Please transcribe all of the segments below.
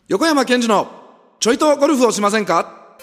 横山健二のちょいとゴルフをしませんか。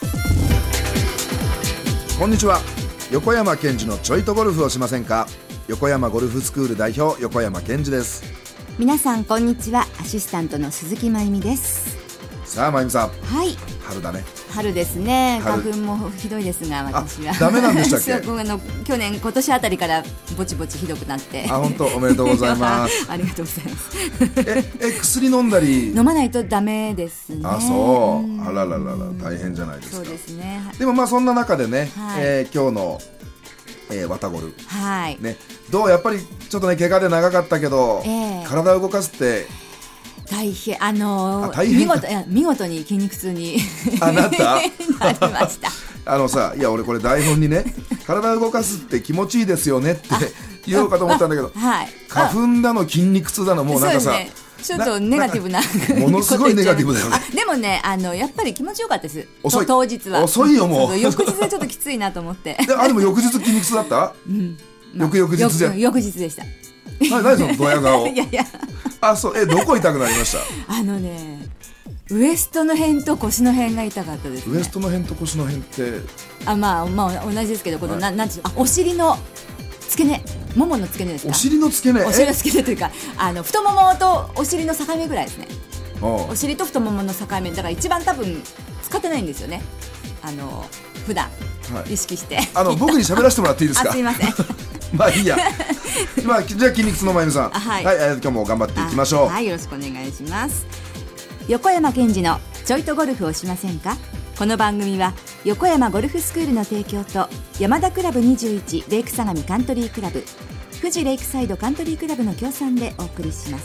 こんにちは。横山健二のちょいとゴルフをしませんか。横山ゴルフスクール代表、横山健二です。 皆さんこんにちは。アシスタントの鈴木真由美です。 さあ真由美さん、 はい、 春だね。 春ですね。花粉もひどいですが、私はダメなんでしたっけ今年あたりからぼちぼちひどくなって。 本当おめでとうございますありがとうございます薬飲んだり飲まないとダメですね。 そう、あらららら、大変じゃないですか。 そうですね。 でもそんな中でね、 はい、 今日のワタゴル、 はいね、どうやっぱりちょっとね怪我で長かったけど、体を動かすって大変、 大変見事に筋肉痛になったなりましたいや俺これ台本にね体を動かすって気持ちいいですよねって言おうかと思ったんだけど、 はい、 花粉だの筋肉痛だのもうなんかさ、 ちょっとネガティブなものすごいネガティブだよね。 でもね、やっぱり気持ちよかったです。 遅い、 当日は遅いよもう。 翌日はちょっときついなと思ってでも翌日筋肉痛だった、翌々日じゃん。 翌日でした。 何そのドヤ顔いやいや、 そうどこ痛くなりました？ ウエストの辺と腰の辺が痛かったですね。 ウエストの辺と腰の辺って同じですけど、このなんていうの、お尻の付け根、ももの付け根ですか。 お尻の付け根、 お尻の付け根というか、太ももとお尻の境目ぐらいですね。お尻と太ももの境目だから一番多分使ってないんですよね。普段意識して、 僕に喋らせてもらっていいですか？ すいませんまあいいやじゃあ筋肉痛の真由美さん、はい、今日も頑張っていきましょう。 はい、よろしくお願いします。横山健二のちょいとゴルフをしませんか。この番組は横山ゴルフスクールの提供と山田クラブ21レイク相模カントリークラブ、富士レイクサイドカントリークラブの協賛でお送りします。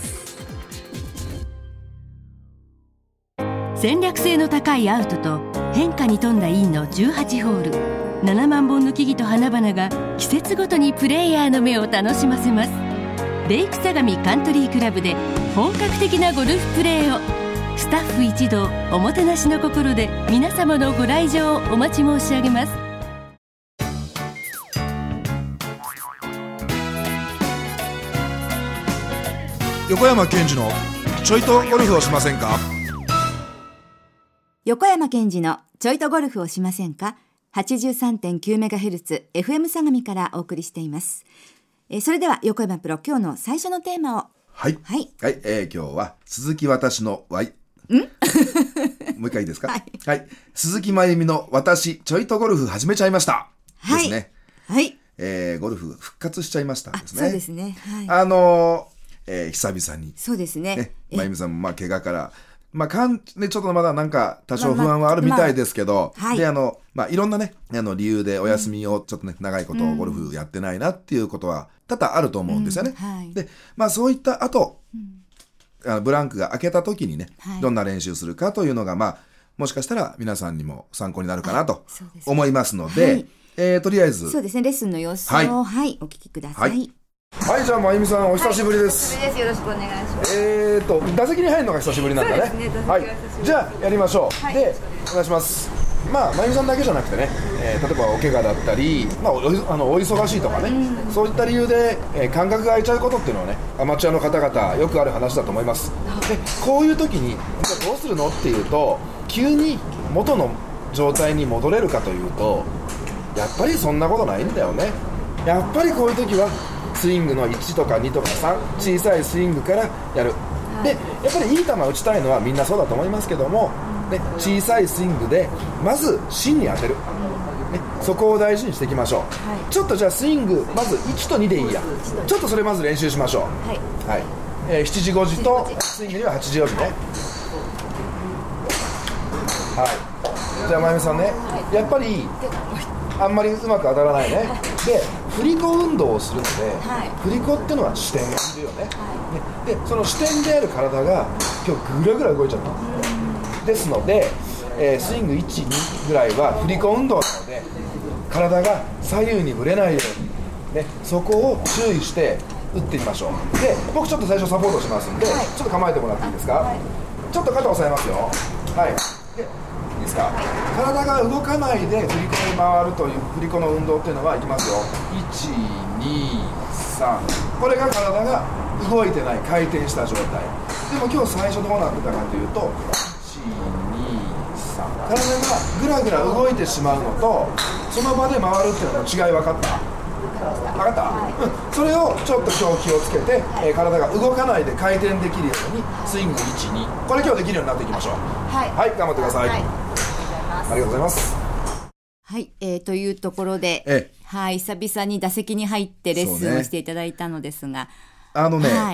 戦略性の高いアウトと変化に富んだインの18ホール、7万本の木々と花々が季節ごとにプレイヤーの目を楽しませます。レイク相模カントリークラブで本格的なゴルフプレーを、スタッフ一同おもてなしの心で皆様のご来場をお待ち申し上げます。 横山健二のちょいとゴルフをしませんか。 横山健二のちょいとゴルフをしませんか。 83.9MHz FM 相模からお送りしています。それでは横山プロ、今日の最初のテーマを。 はい、今日は鈴木私のもう一回いいですか？はい、鈴木真由美の私ちょいとゴルフ始めちゃいました、ですね。はい、ゴルフ復活しちゃいましたですね。 そうですね、はい、 久々にそうですね。 真由美さんも怪我からちょっとまだなんか多少不安はあるみたいですけど、でいろんなね理由でお休みをちょっとね長いことゴルフやってないなっていうことは多々あると思うんですよね。でそういった後、ブランクが明けた時にね、どんな練習するかというのがもしかしたら皆さんにも参考になるかなと思いますので、とりあえずそうですね、レッスンの様子をお聞きください。 はい、じゃあ真由美さんお久しぶりです。 よろしくお願いします。 打席に入るのが久しぶりなんだね。 そうですね、 はい、じゃあやりましょう。でお願いします。真由美さんだけじゃなくてね、例えばお怪我だったり、お忙しいとかね、そういった理由で、感覚が空いちゃうことっていうのはね、アマチュアの方々よくある話だと思います。でこういう時にじゃあどうするのっていうと、急に元の状態に戻れるかというと、やっぱりそんなことないんだよね。やっぱりこういう時はスイングの1とか2とか3、小さいスイングからやる。でやっぱりいい球打ちたいのはみんなそうだと思いますけども、小さいスイングでまず芯に当てる、そこを大事にしていきましょう。ちょっとじゃあスイングまず1と2でいいや、ちょっとそれまず練習しましょう。7時5時とスイングには8時4時ね。じゃあ真由美さんね、やっぱりあんまりうまく当たらないね。で振り子運動をするので、振り子ってのは支点がいるよね。でその支点である体が今日ぐらぐら動いちゃったですので、スイング 1,2 ぐらいは振り子運動なので、体が左右にぶれないように、そこを注意して打ってみましょう。で僕ちょっと最初サポートしますんで、ちょっと構えてもらっていいですか？ちょっと肩押さえますよ。でいいですか？体が動かないで振り子に回るという振り子の運動っていうのはいきますよ。1、2、3、これが体が動いてない回転した状態でも今日最初どうなってたかというと、1、2、3、体がぐらぐら動いてしまうのとその場で回るっていうのの違い分かった？分かった、それをちょっと今日気をつけて、体が動かないで回転できるようにスイング1、2、これ今日できるようになっていきましょう。はい、頑張ってください。ありがとうございます。 はい、というところで、はい、久々に打席に入ってレッスンをしていただいたのですが、 はい、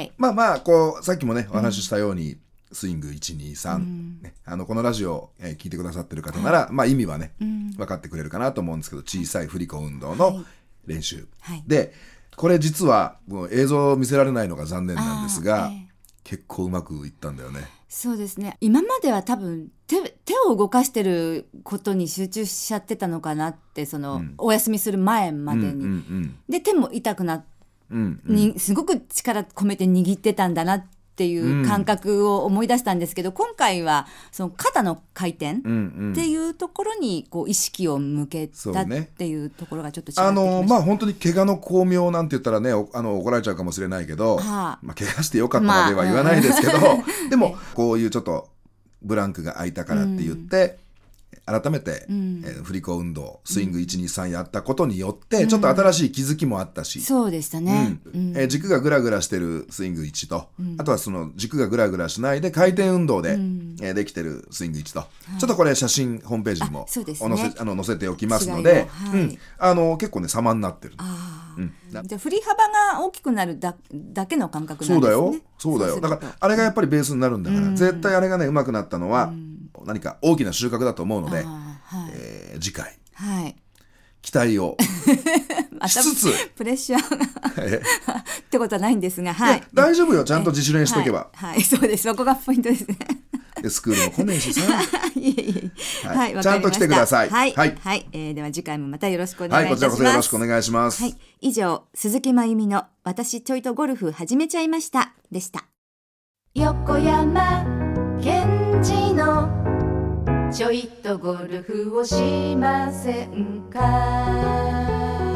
こうさっきもねお話ししたように、スイング1、2、3、ね、このラジオを、聞いてくださってる方なら、意味はね、分かってくれるかなと思うんですけど、小さい振り子運動の練習、でこれ実はもう映像を見せられないのが残念なんですが、結構うまくいったんだよね。 そうですね。今までは多分手を動かしてることに集中しちゃってたのかなって、お休みする前までに、で手も痛くなって、すごく力込めて握ってたんだなっていう感覚を思い出したんですけど、今回はその肩の回転っていうところにこう意識を向けたっていうところがちょっと違ってきました。 本当に怪我の巧妙なんて言ったらね、怒られちゃうかもしれないけど、怪我してよかったまでは言わないですけど、でもこういうちょっとブランクが空いたからって言って、改めて、振り子運動スイング 1,2,3 やったことによって、ちょっと新しい気づきもあったし、 そうでしたね、 軸がグラグラしてるスイング1と、あとはその軸がグラグラしないで回転運動で、できてるスイング1と、ちょっとこれ写真ホームページにも載せておきますので、結構ね様になってる。 じゃ振り幅が大きくなるだけの感覚なんですね。 そうだよ。だからあれがやっぱりベースになるんだから、絶対あれがね上手くなったのは、何か大きな収穫だと思うので、次回、期待をしつつプレッシャーがってことはないんですが、 大丈夫よ、ちゃんと自主練しとけば。 そうです、そこがポイントですね。 スクールも来ねえしさちゃんと来てください。 では次回もまたよろしくお願いいたします。 こちらこそよろしくお願いします。 以上、鈴木真由美の私ちょいとゴルフ始めちゃいましたでした。 横山健二のちょいとゴルフをしませんか。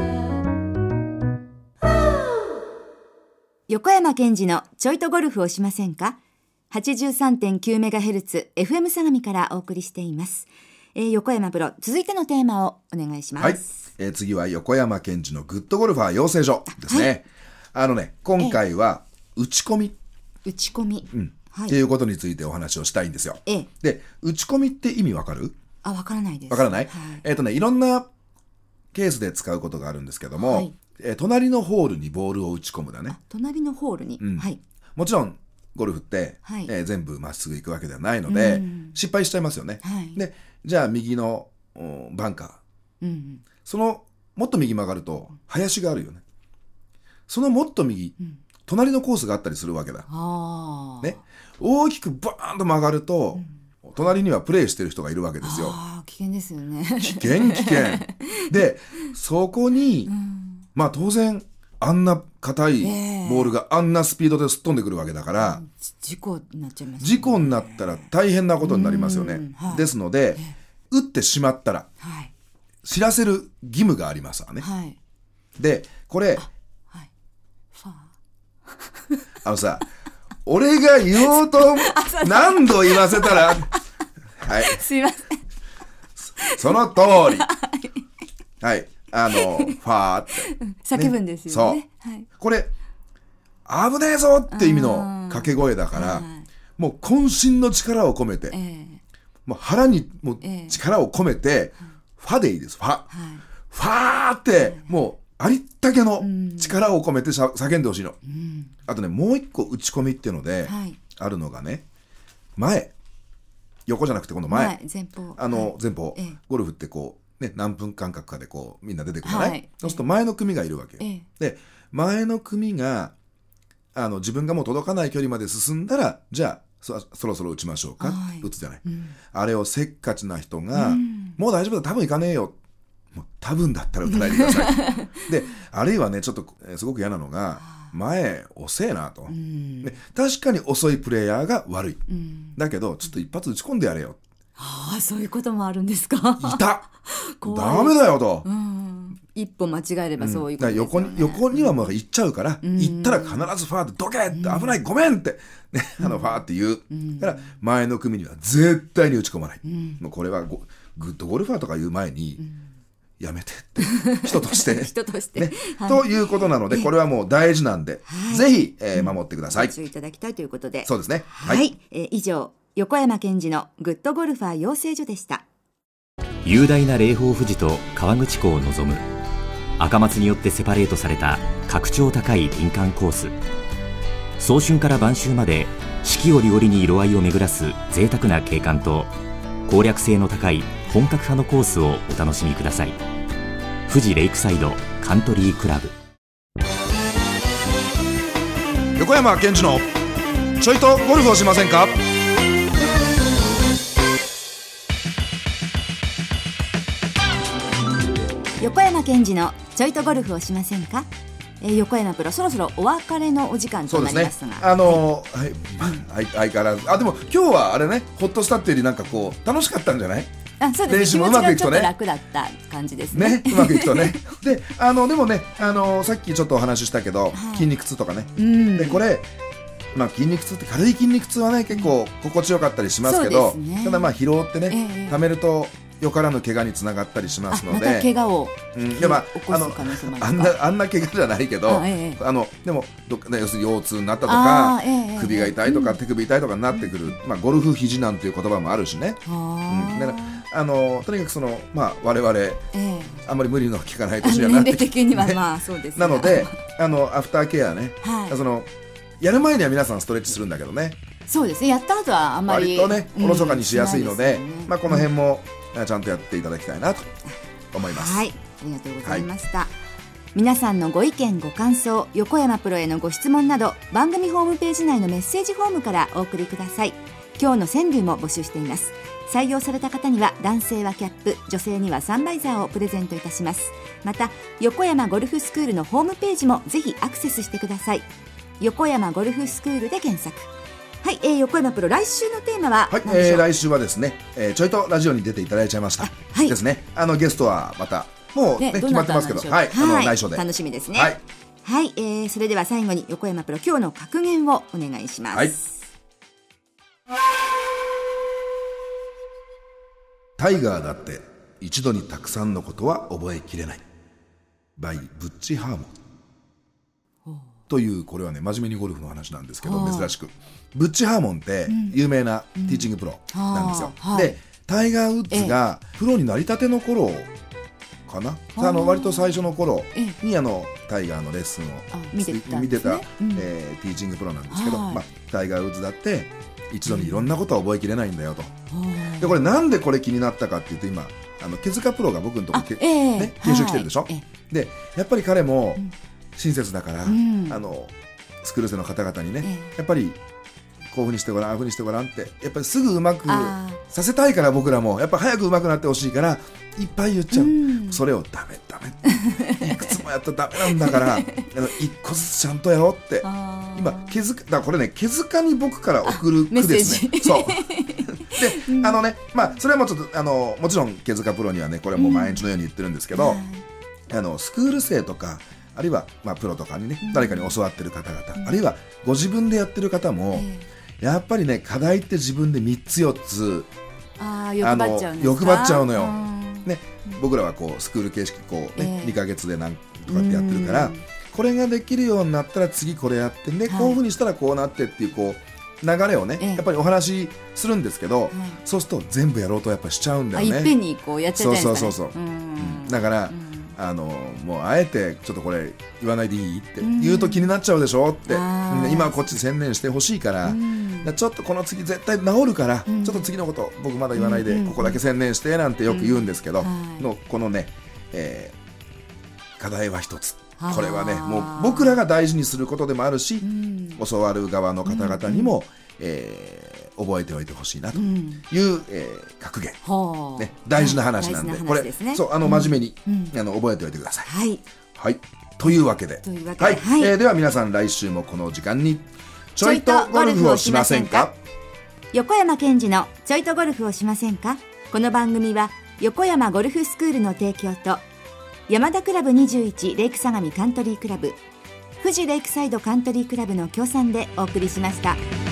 横山健二のちょいとゴルフをしませんか。 83.9MHz FM 相模からお送りしています。横山プロ、続いてのテーマをお願いします。 次は横山健二のグッドゴルファー養成所ですね。今回は打ち込みっていうことについてお話をしたいんですよ。で、打ち込みって意味わかる？ わからないです。 わからない？いろんなケースで使うことがあるんですけども、隣のホールにボールを打ち込むだね。 隣のホールに、 もちろんゴルフって、全部まっすぐ行くわけではないので、失敗しちゃいますよね。で、じゃあ右のバンカー、そのもっと右曲がると林があるよね。そのもっと右、隣のコースがあったりするわけだ。ね、大きくバーンと曲がると、隣にはプレーしてる人がいるわけですよ。 危険ですよね。 危険で、そこに、当然あんな硬いボールがあんなスピードですっ飛んでくるわけだから、 事故になっちゃいますね。 事故になったら大変なことになりますよね。ですので、打ってしまったら、知らせる義務がありますわね。で、これ俺が言おうと何度言わせたらすいません、 その通りファーって叫ぶんですよね。 これ危ねえぞって意味の掛け声だから、もう渾身の力を込めて、もう腹にもう力を込めて、ファでいいです。ファーってもうありったけの力を込めて叫んでほしいの。あとね、もう一個打ち込みっていうのであるのがね、前、横じゃなくてこの前、前方、ゴルフってこうね、何分間隔かでこうみんな出てくるじゃない。そうすると前の組がいるわけ。で、前の組が自分がもう届かない距離まで進んだら、じゃあそろそろ打ちましょうか、打つじゃない。あれをせっかちな人が、もう大丈夫だ、多分行かねえよ、もう多分だったら打たないでください。で、あるいはね、ちょっとすごく嫌なのが、前遅えなと。で、確かに遅いプレイヤーが悪い。だけどちょっと一発打ち込んでやれよ。 そういうこともあるんですか。 いた。ダメだよと。 一歩間違えればそういうことですよね。 横にはもう行っちゃうから、行ったら必ずファーってどけって危ないごめんって、ね、ファーって言う、だから前の組には絶対に打ち込まない、もうこれはグッドゴルファーとか言う前に、やめてって人として人として、 ね、ということなので、これはもう大事なんで、ぜひ、守ってください。 ご注意いただきたいということで、 そうですね。 はい、以上横山健二のグッドゴルファー養成所でした。 雄大な霊峰富士と河口湖を望む赤松によってセパレートされた格調高い林間コース。早春から晩秋まで四季折々に色合いを巡らす贅沢な景観と攻略性の高い本格派のコースをお楽しみください。富士レイクサイドカントリークラブ。 横山健二のちょいとゴルフをしませんか。 横山健二のちょいとゴルフをしませんか。横山プロ、そろそろお別れのお時間となりますが、 相変わらずでも今日はあれね、ホッとしたっていうよりなんかこう楽しかったんじゃない。 そうですね、 練習もうまくいくとね、 気持ちがちょっと楽だった感じですね。 うまくいくとねででもね、さっきちょっとお話ししたけど、筋肉痛とかね、でこれ筋肉痛って軽い筋肉痛はね結構心地よかったりしますけど、ただ疲労ってね、溜めるとよからぬ怪我につながったりしますので、 また怪我を起こす可能性もありますか。 あんな怪我じゃないけど、でも要するに腰痛になったとか、首が痛いとか、手首痛いとかになってくる、ゴルフ肘なんていう言葉もあるしね。だからとにかく我々、あんまり無理の効かない年にはなってきて、 年齢的にはそうですなのでアフターケアね、やる前には皆さんストレッチするんだけどね、 そうですね、やった後はあんまり割とねおろそかにしやすいので、この辺もちゃんとやっていただきたいなと思います。 はい、ありがとうございました。皆さんのご意見ご感想、横山プロへのご質問など、番組ホームページ内のメッセージフォームからお送りください。今日の川柳も募集しています。採用された方には男性はキャップ、女性にはサンバイザーをプレゼントいたします。また横山ゴルフスクールのホームページもぜひアクセスしてください。横山ゴルフスクールで検索。はい、横山プロ、来週のテーマは、 来週はですね、ちょいとラジオに出ていただいちゃいました、ですね。ゲストはまたもう、決まってますけど、内緒で楽しみですね。はい、それでは最後に横山プロ、今日の格言をお願いします。 タイガーだって一度にたくさんのことは覚えきれない by ブッチ・ハーモンという、これはね真面目にゴルフの話なんですけど、珍しくブッチ・ハーモンって有名なティーチングプロなんですよ。でタイガー・ウッズがプロになりたての頃かな、割と最初の頃にタイガーのレッスンを見てた、ティーチングプロなんですけど、タイガー・ウッズだって一度にいろんなことは覚えきれないんだよと。でこれなんでこれ気になったかっていうと、今毛塚プロが僕のところに研修来てるでしょ。でやっぱり彼も親切だから、スクール生の方々にね、やっぱりこういうふうにしてごらん、ああいうふうにしてごらんって、やっぱりすぐうまくさせたいから、僕らもやっぱ早くうまくなってほしいからいっぱい言っちゃう、それをダメいくつもやったらダメなんだから一個ずつちゃんとやろうって。今だこれね、毛塚に僕から送る句ですね。そうでそれはもうちょっともちろん毛塚プロにはね、これはもう毎日のように言ってるんですけど、スクール生とかあるいはプロとかにね、誰かに教わってる方々、あるいはご自分でやってる方も、やっぱりね、課題って自分で3つ4つ欲張っちゃうのよ、僕らはこうスクール形式2ヶ月で何とかってやってるから、これができるようになったら次これやってね、こういうふうにしたらこうなってっていう流れをね、やっぱりお話しするんですけど、そうすると全部やろうとやっぱしちゃうんだよね。 いっぺんにやっちゃいたいんですかね。 そうだからもうあえてちょっとこれ言わないでいいって言うと気になっちゃうでしょって、今はこっち専念してほしいから、ちょっとこの次絶対治るから、ちょっと次のこと僕まだ言わないで、ここだけ専念してなんてよく言うんですけど、このね、課題は一つ。これはね、もう僕らが大事にすることでもあるし、教わる側の方々にも、覚えておいてほしいなという、格言、大事な話なんで、これ真面目に、覚えておいてください。はい、というわけで、では皆さん、来週もこの時間にちょいとゴルフをしませんか。 横山健二のちょいとゴルフをしませんか。この番組は横山ゴルフスクールの提供と山田クラブ21レイク相模カントリークラブ、富士レイクサイドカントリークラブの協賛でお送りしました。